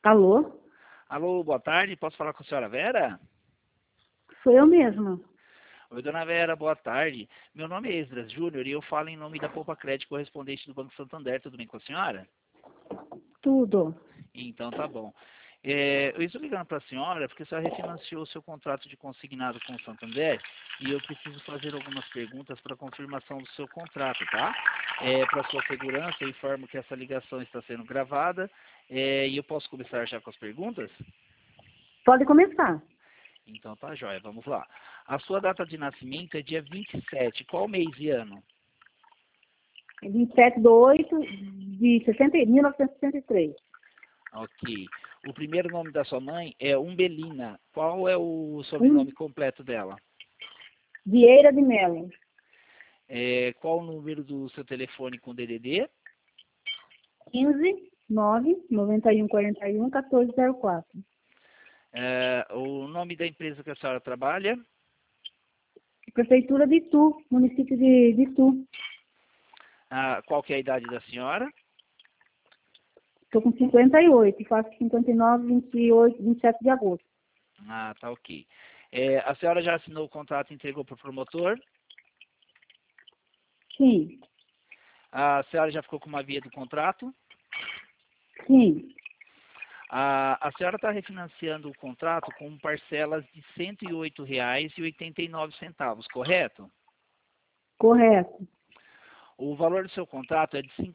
Alô? Alô, boa tarde, posso falar com a senhora Vera? Sou eu mesma. Oi, dona Vera, boa tarde. Meu nome é Esdras Júnior e eu falo em nome da Poupa Crédito correspondente do Banco Santander. Tudo bem com a senhora? Tudo. Então tá bom. Eu estou ligando para a senhora porque a senhora refinanciou o seu contrato de consignado com o Santander e eu preciso fazer algumas perguntas para confirmação do seu contrato, tá? Para sua segurança, eu informo que essa ligação está sendo gravada e eu posso começar já com as perguntas? Pode começar. Então tá jóia, vamos lá. A sua data de nascimento é dia 27, qual mês e ano? 27/8/1963. Ok. O primeiro nome da sua mãe é Umbelina. Qual é o Um, sobrenome completo dela? Vieira de Mello. Qual o número do seu telefone com DDD? 15 9 91 41 1404. O nome da empresa que a senhora trabalha? Prefeitura de Itu, município de Itu. Qual que é a idade da senhora? Estou com 58, faço 59, 28, 27 de agosto. Tá ok. A senhora já assinou o contrato e entregou para o promotor? Sim, A senhora já ficou com uma via do contrato? sim, A senhora está refinanciando o contrato com parcelas de R$ 108,89, correto? correto. O valor do seu contrato é de R$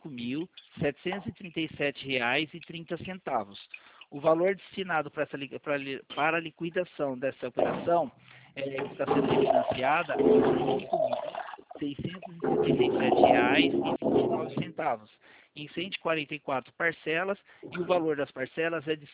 5.737,30. O valor destinado para a liquidação dessa operação que está sendo refinanciada é de R$ 5.677,29 em 144 parcelas e o valor das parcelas é de R$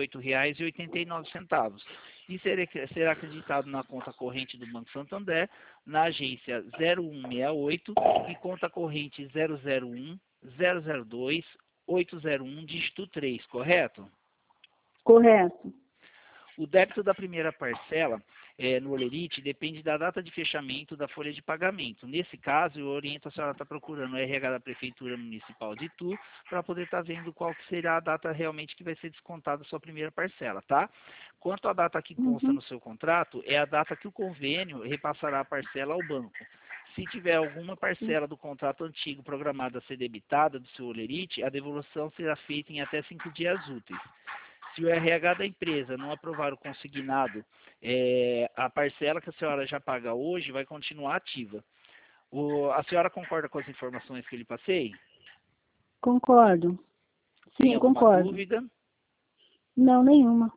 108,89. E será acreditado na conta corrente do Banco Santander, na agência 0168 e conta corrente 001 002 801 dígito 3, correto? Correto. O débito da primeira parcela no Olerite depende da data de fechamento da folha de pagamento. Nesse caso, eu oriento a senhora está procurando o RH da Prefeitura Municipal de Itu para poder estar vendo qual que será a data realmente que vai ser descontada a sua primeira parcela, tá? Quanto à data que consta no seu contrato, é a data que o convênio repassará a parcela ao banco. Se tiver alguma parcela do contrato antigo programada a ser debitada do seu Olerite, a devolução será feita em até 5 dias úteis. Se o RH da empresa não aprovar o consignado, a parcela que a senhora já paga hoje vai continuar ativa. A senhora concorda com as informações que eu lhe passei? Concordo. Sim, Tem eu alguma concordo. dúvida? Não, nenhuma.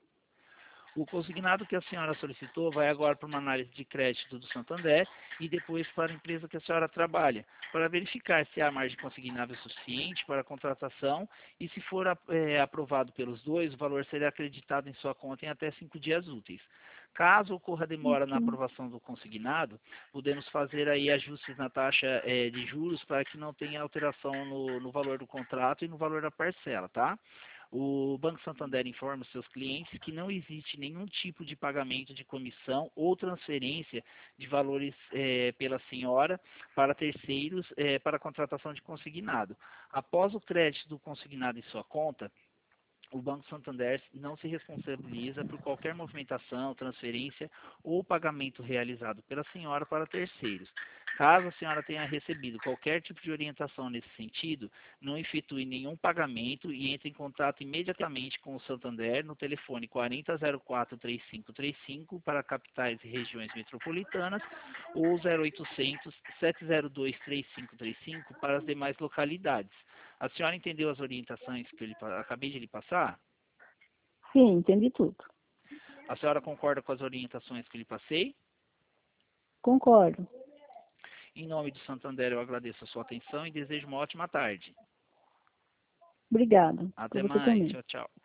O consignado que a senhora solicitou vai agora para uma análise de crédito do Santander e depois para a empresa que a senhora trabalha, para verificar se há margem consignável suficiente para a contratação e se for aprovado pelos dois, o valor será acreditado em sua conta em até 5 dias úteis. Caso ocorra demora na aprovação do consignado, podemos fazer aí ajustes na taxa de juros para que não tenha alteração no valor do contrato e no valor da parcela, tá? O Banco Santander informa os seus clientes que não existe nenhum tipo de pagamento de comissão ou transferência de valores pela senhora para terceiros para a contratação de consignado. Após o crédito do consignado em sua conta, o Banco Santander não se responsabiliza por qualquer movimentação, transferência ou pagamento realizado pela senhora para terceiros. Caso a senhora tenha recebido qualquer tipo de orientação nesse sentido, não efetue nenhum pagamento e entre em contato imediatamente com o Santander no telefone 4004-3535 para capitais e regiões metropolitanas ou 0800 702 3535 para as demais localidades. A senhora entendeu as orientações que eu acabei de lhe passar? Sim, entendi tudo. A senhora concorda com as orientações que lhe passei? Concordo. Em nome do Santander, eu agradeço a sua atenção e desejo uma ótima tarde. Obrigada. Até Para você mais. também. Tchau, tchau.